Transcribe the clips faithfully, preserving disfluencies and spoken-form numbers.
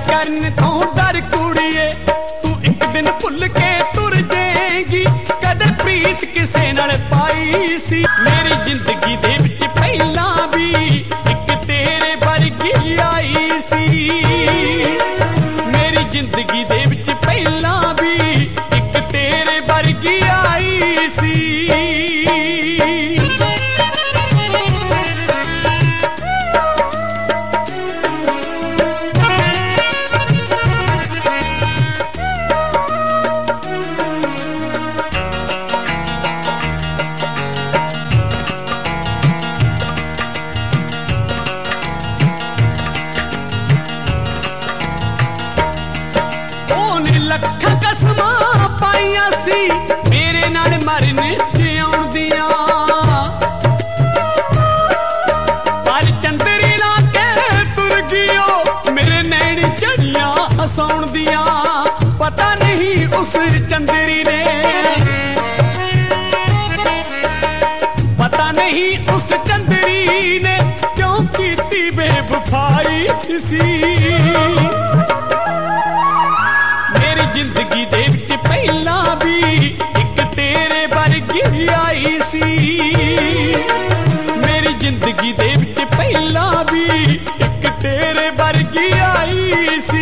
करन तो डर कुड़िए तू एक दिन भुल के तुर जाएगी कदे प्रीत किसे नाल पाई सी मेरी जिंदगी दे विच पहला भी एक तेरे वर्गी आई सी मेरी जिंदगी दे विच पहला भी एक तेरे वर्गी आई सी लखा कसमा पाइया सी मेरे नाल मरन जिउण दियां पर चंदरी ला के तुर गियो मेरे नैनी चढ़ियां हसाउण दियां पता नहीं उस चंदरी ने पता नहीं उस चंदरी ने क्यों कीती बेवफाई सी जिंदगी दे विच पहला भी एक तेरे वर्गी आई सी मेरी जिंदगी दे विच पहला भी एक तेरे वर्गी आई सी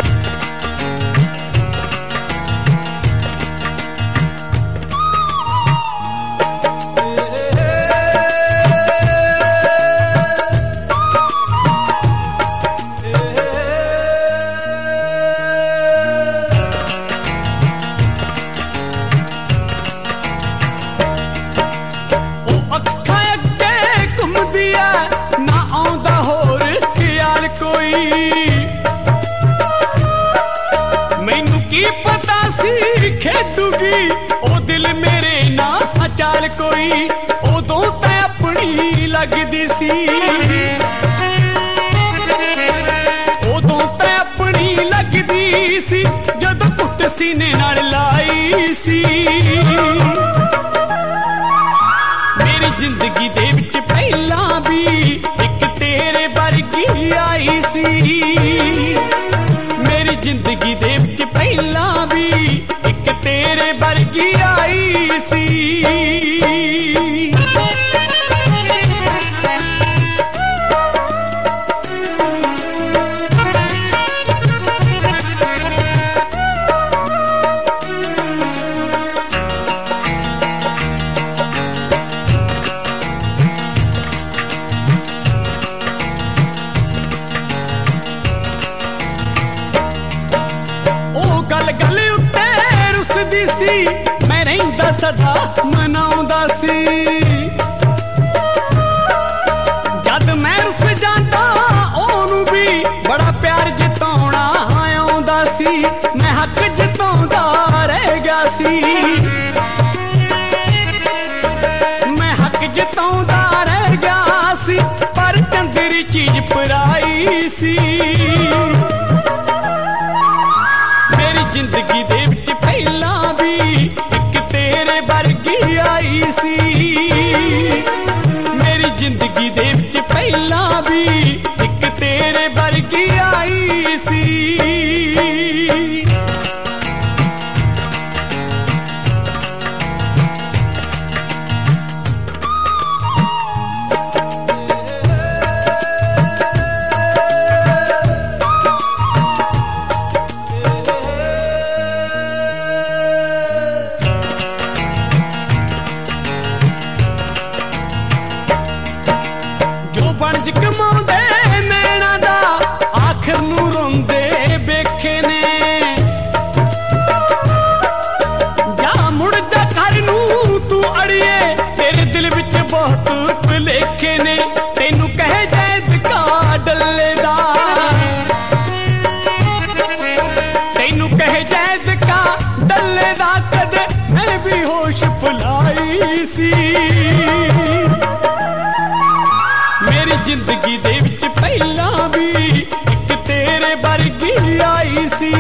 मैनू की पता सी खेदूगी ओ दिल मेरे ना चाल कोई उदों तै अपनी लगदी सी उदों तै अपनी लगदी सी जदों कुट सीने नाल लाई सी मेरी जिंदगी दे विच पहला भी एक तेरे वर्गी आई सी मेरी जिंदगी दे विच पहला भी एक तेरे वर्गी आई सी गल गल उत्ते रुसदी सी मैं रहिंदा सदा मनाउंदा सी जद मैं रुस जांदा ओनू भी बड़ा प्यार जताउणा आउंदा सी मैं हक जताउंदा रह गया सी मैं हक जताउंदा रह गया सी पर चंदरी चीज पराई सी जिंदगी दे विच पहला भी एक तेरे वर्गी आई सी मेरी जिंदगी दे विच पहला भी एक तेरे वर्गी आई सी बनज कमाउंदे नैना दा आखिर नूं रोंदे वेखे ने जा मुड़ जा घर नूं तू अड़िए तेरे दिल विच बहुत भुलेखे ने तैनू कहे जैद का डल्ले दा तैनू कहे जैद का डल्ले दा कदे मैं भी होश भुलाई सी मेरी जिंदगी दे विच पहला भी एक तेरे वर्गी आई सी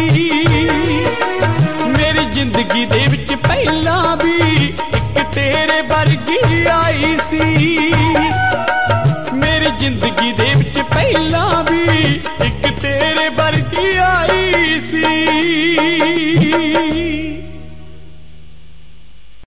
मेरी जिंदगी दे विच पहला भी एक तेरे वर्गी आई सी मेरी जिंदगी दे विच पहला भी एक तेरे तेरे वर्गी आई सी।